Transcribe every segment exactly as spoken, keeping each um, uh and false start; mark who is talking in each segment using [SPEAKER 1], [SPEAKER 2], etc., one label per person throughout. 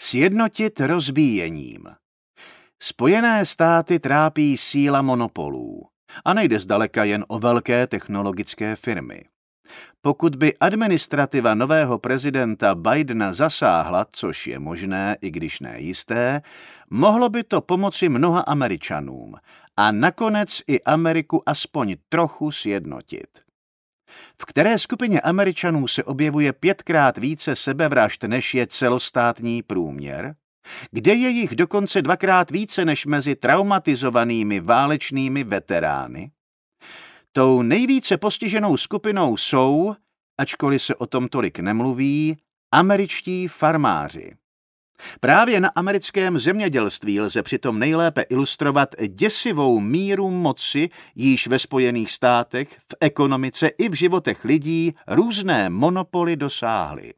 [SPEAKER 1] Sjednotit rozbíjením. Spojené státy trápí síla monopolů a nejde zdaleka jen o velké technologické firmy. Pokud by administrativa nového prezidenta Bidena zasáhla, což je možné, i když ne jisté, mohlo by to pomoci mnoha Američanům a nakonec i Ameriku aspoň trochu sjednotit. V které skupině Američanů se objevuje pětkrát více sebevražd, než je celostátní průměr? Kde je jich dokonce dvakrát více než mezi traumatizovanými válečnými veterány? Tou nejvíce postiženou skupinou jsou, ačkoliv se o tom tolik nemluví, američtí farmáři. Právě na americkém zemědělství lze přitom nejlépe ilustrovat děsivou míru moci, jíž ve Spojených státech, v ekonomice i v životech lidí různé monopoly dosáhly.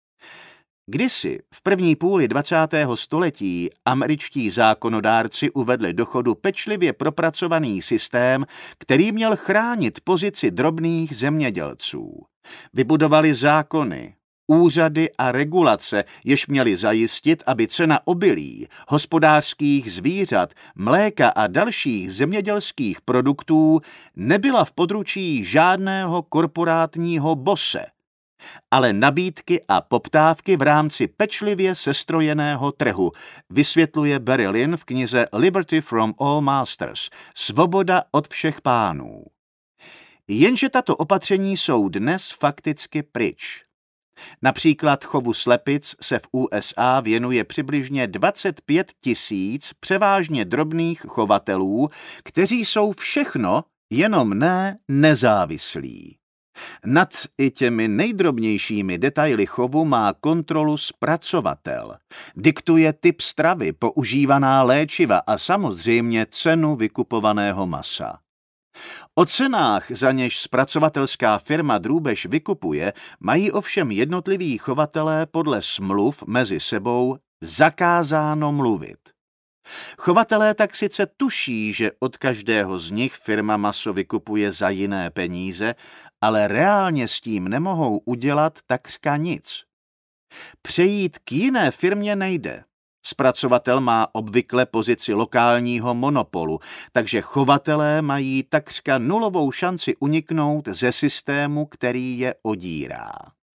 [SPEAKER 1] Kdysi v první půli dvacátého století američtí zákonodárci uvedli do chodu pečlivě propracovaný systém, který měl chránit pozici drobných zemědělců. Vybudovali zákony, úřady a regulace, jež měly zajistit, aby cena obilí, hospodářských zvířat, mléka a dalších zemědělských produktů nebyla v područí žádného korporátního bose, ale nabídky a poptávky v rámci pečlivě sestrojeného trhu, vysvětluje Barry Lynn v knize Liberty from all Masters, Svoboda od všech pánů. Jenže tato opatření jsou dnes fakticky pryč. Například chovu slepic se v U S A věnuje přibližně dvacet pět tisíc převážně drobných chovatelů, kteří jsou všechno, jenom ne nezávislí. Nad i těmi nejdrobnějšími detaily chovu má kontrolu zpracovatel. Diktuje typ stravy, používaná léčiva a samozřejmě cenu vykupovaného masa. O cenách, za něž zpracovatelská firma drůbež vykupuje, mají ovšem jednotliví chovatelé podle smluv mezi sebou zakázáno mluvit. Chovatelé tak sice tuší, že od každého z nich firma maso vykupuje za jiné peníze, ale reálně s tím nemohou udělat takřka nic. Přejít k jiné firmě nejde. Zpracovatel má obvykle pozici lokálního monopolu, takže chovatelé mají takřka nulovou šanci uniknout ze systému, který je odírá.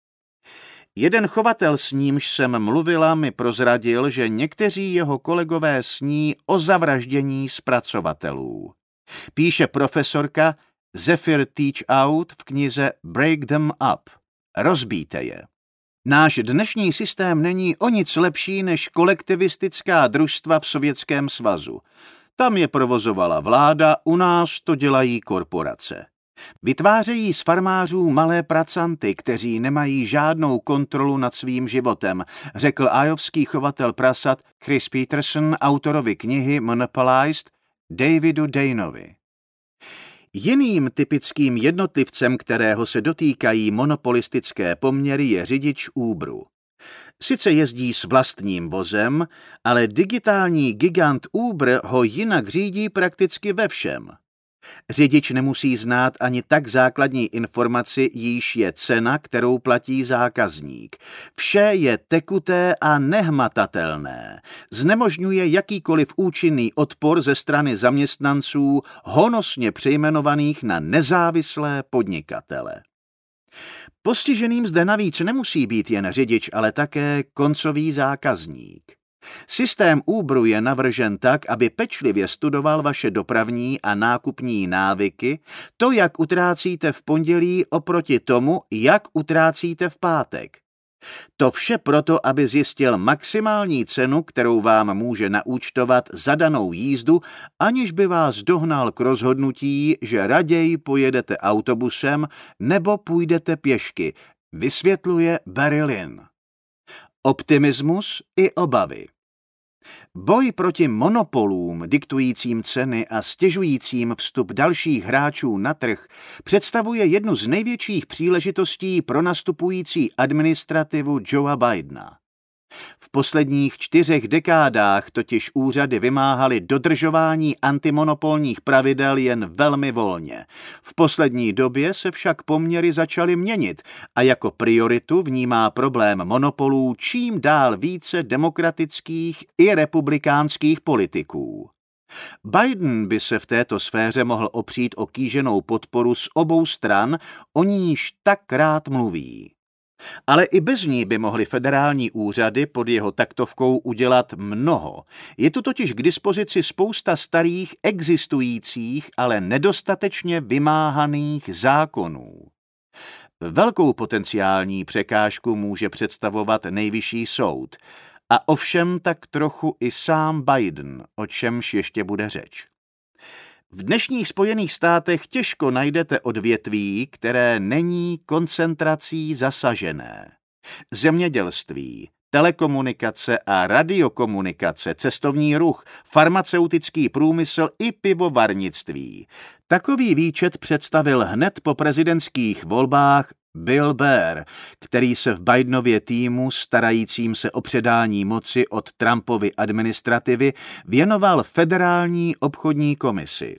[SPEAKER 1] Jeden chovatel, s nímž jsem mluvila, mi prozradil, že někteří jeho kolegové sní o zavraždění zpracovatelů. Píše profesorka Zephyr Teach Out v knize Break Them Up. Rozbíjte je. Náš dnešní systém není o nic lepší než kolektivistická družstva v Sovětském svazu. Tam je provozovala vláda, u nás to dělají korporace. Vytvářejí z farmářů malé pracanty, kteří nemají žádnou kontrolu nad svým životem, řekl iovský chovatel prasat Chris Peterson autorovi knihy Monopolized Davidu Daynovi. Jiným typickým jednotlivcem, kterého se dotýkají monopolistické poměry, je řidič Uberu. Sice jezdí s vlastním vozem, ale digitální gigant Uber ho jinak řídí prakticky ve všem. Řidič nemusí znát ani tak základní informaci, jíž je cena, kterou platí zákazník. Vše je tekuté a nehmatatelné. Znemožňuje jakýkoliv účinný odpor ze strany zaměstnanců honosně přejmenovaných na nezávislé podnikatele. Postiženým zde navíc nemusí být jen řidič, ale také koncový zákazník. Systém Uberu je navržen tak, aby pečlivě studoval vaše dopravní a nákupní návyky, to, jak utrácíte v pondělí oproti tomu, jak utrácíte v pátek. To vše proto, aby zjistil maximální cenu, kterou vám může naúčtovat za danou jízdu, aniž by vás dohnal k rozhodnutí, že raději pojedete autobusem nebo půjdete pěšky, vysvětluje Barry Lynn. Optimismus i obavy. Boj proti monopolům diktujícím ceny a stěžujícím vstup dalších hráčů na trh představuje jednu z největších příležitostí pro nastupující administrativu Joea Bidena. V posledních čtyřech dekádách totiž úřady vymáhaly dodržování antimonopolních pravidel jen velmi volně. V poslední době se však poměry začaly měnit a jako prioritu vnímá problém monopolů čím dál více demokratických i republikánských politiků. Biden by se v této sféře mohl opřít o kýženou podporu z obou stran, o níž tak rád mluví. Ale i bez ní by mohly federální úřady pod jeho taktovkou udělat mnoho. Je tu totiž k dispozici spousta starých, existujících, ale nedostatečně vymáhaných zákonů. Velkou potenciální překážku může představovat Nejvyšší soud. A ovšem tak trochu i sám Biden, o čemž ještě bude řeč. V dnešních Spojených státech těžko najdete odvětví, které není koncentrací zasažené. Zemědělství, telekomunikace a radiokomunikace, cestovní ruch, farmaceutický průmysl i pivovarnictví. Takový výčet představil hned po prezidentských volbách Bill Barr, který se v Bidenově týmu, starajícím se o předání moci od Trumpovy administrativy, věnoval Federální obchodní komisi.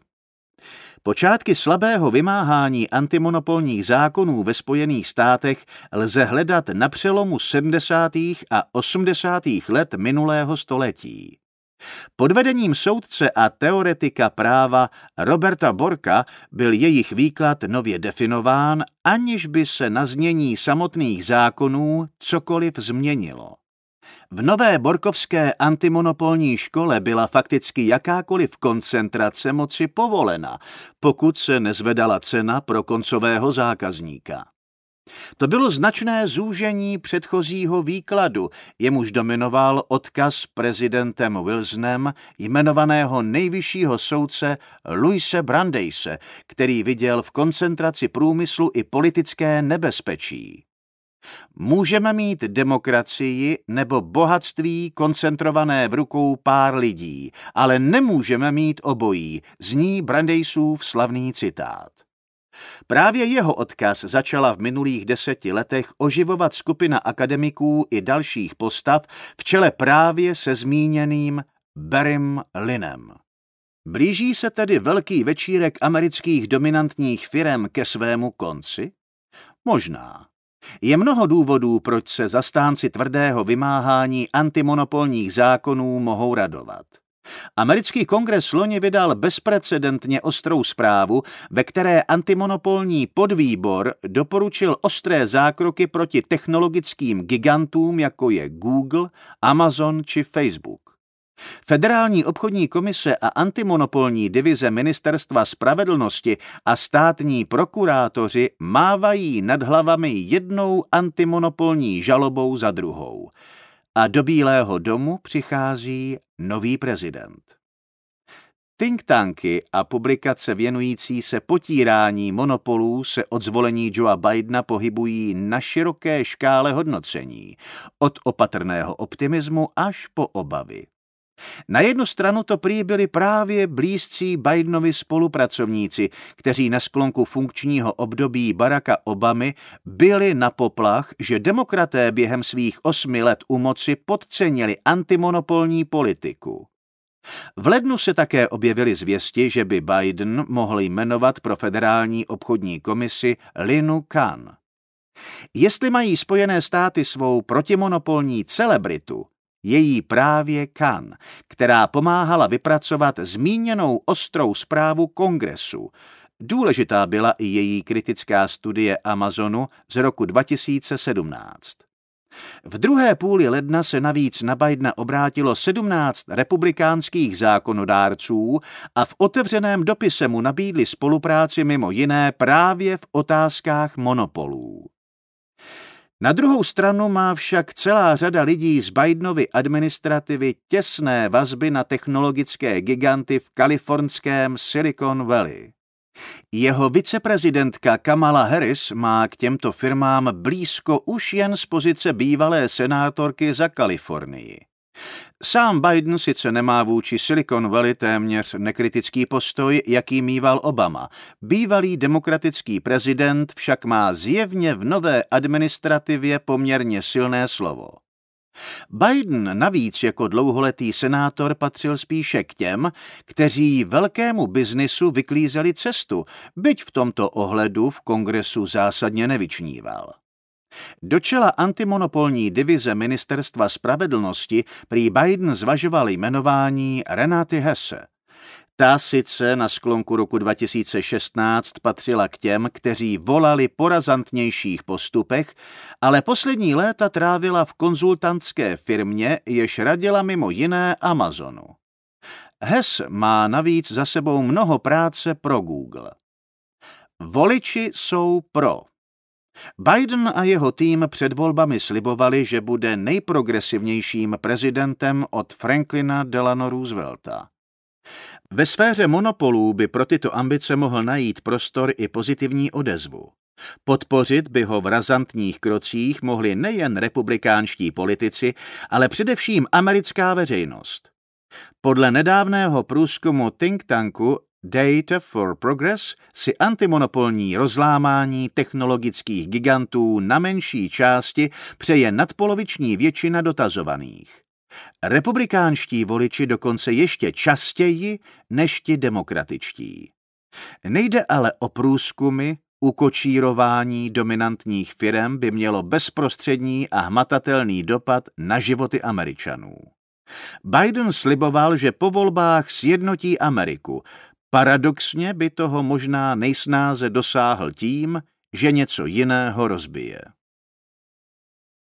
[SPEAKER 1] Počátky slabého vymáhání antimonopolních zákonů ve Spojených státech lze hledat na přelomu sedmdesátých a osmdesátých let minulého století. Pod vedením soudce a teoretika práva Roberta Borka byl jejich výklad nově definován, aniž by se na znění samotných zákonů cokoliv změnilo. V nové borkovské antimonopolní škole byla fakticky jakákoliv koncentrace moci povolena, pokud se nezvedala cena pro koncového zákazníka. To bylo značné zúžení předchozího výkladu, jemuž dominoval odkaz prezidentem Wilsonem jmenovaného nejvyššího soudce Louise Brandeise, který viděl v koncentraci průmyslu i politické nebezpečí. Můžeme mít demokracii nebo bohatství koncentrované v rukou pár lidí, ale nemůžeme mít obojí, zní Brandeisův slavný citát. Právě jeho odkaz začala v minulých deseti letech oživovat skupina akademiků i dalších postav v čele právě se zmíněným Barrym Lynnem. Blíží se tedy velký večírek amerických dominantních firem ke svému konci? Možná. Je mnoho důvodů, proč se zastánci tvrdého vymáhání antimonopolních zákonů mohou radovat. Americký kongres loni vydal bezprecedentně ostrou zprávu, ve které antimonopolní podvýbor doporučil ostré zákroky proti technologickým gigantům, jako je Google, Amazon či Facebook. Federální obchodní komise a antimonopolní divize Ministerstva spravedlnosti a státní prokurátoři mávají nad hlavami jednou antimonopolní žalobou za druhou. A do Bílého domu přichází nový prezident. Think tanky a publikace věnující se potírání monopolů se od zvolení Joea Bidena pohybují na široké škále hodnocení, od opatrného optimismu až po obavy. Na jednu stranu to prý byli právě blízcí Bidenovi spolupracovníci, kteří na sklonku funkčního období Baracka Obamy byli na poplach, že demokraté během svých osmi let u moci podcenili antimonopolní politiku. V lednu se také objevily zvěsti, že by Biden mohl jmenovat pro Federální obchodní komisi Linu Khan. Jestli mají Spojené státy svou protimonopolní celebritu, je jí právě Khan, která pomáhala vypracovat zmíněnou ostrou zprávu Kongresu. Důležitá byla i její kritická studie Amazonu z roku dva tisíce sedmnáct. V druhé půli ledna se navíc na Bidena obrátilo sedmnáct republikánských zákonodárců a v otevřeném dopise mu nabídli spolupráci mimo jiné právě v otázkách monopolů. Na druhou stranu má však celá řada lidí z Bidenovy administrativy těsné vazby na technologické giganty v kalifornském Silicon Valley. Jeho viceprezidentka Kamala Harris má k těmto firmám blízko už jen z pozice bývalé senátorky za Kalifornii. Sám Biden sice nemá vůči Silicon Valley téměř nekritický postoj, jaký mýval Obama. Bývalý demokratický prezident však má zjevně v nové administrativě poměrně silné slovo. Biden navíc jako dlouholetý senátor patřil spíše k těm, kteří velkému biznisu vyklízeli cestu, byť v tomto ohledu v kongresu zásadně nevyčníval. Do čela antimonopolní divize Ministerstva spravedlnosti prý Biden zvažoval jmenování Renaty Hesse. Ta sice na sklonku roku dva tisíce šestnáct patřila k těm, kteří volali po razantnějších postupech, ale poslední léta trávila v konzultantské firmě, jež radila mimo jiné Amazonu. Hess má navíc za sebou mnoho práce pro Google. Voliči jsou pro. Biden a jeho tým před volbami slibovali, že bude nejprogresivnějším prezidentem od Franklina Delano Roosevelta. Ve sféře monopolů by pro tyto ambice mohl najít prostor i pozitivní odezvu. Podpořit by ho v razantních krocích mohli nejen republikánští politici, ale především americká veřejnost. Podle nedávného průzkumu think tanku Data for Progress si antimonopolní rozlámání technologických gigantů na menší části přeje nadpoloviční většina dotazovaných. Republikánští voliči dokonce ještě častěji než ti demokratičtí. Nejde ale o průzkumy, ukočírování dominantních firem by mělo bezprostřední a hmatatelný dopad na životy Američanů. Biden sliboval, že po volbách sjednotí Ameriku. Paradoxně by toho možná nejsnáze dosáhl tím, že něco jiného rozbije.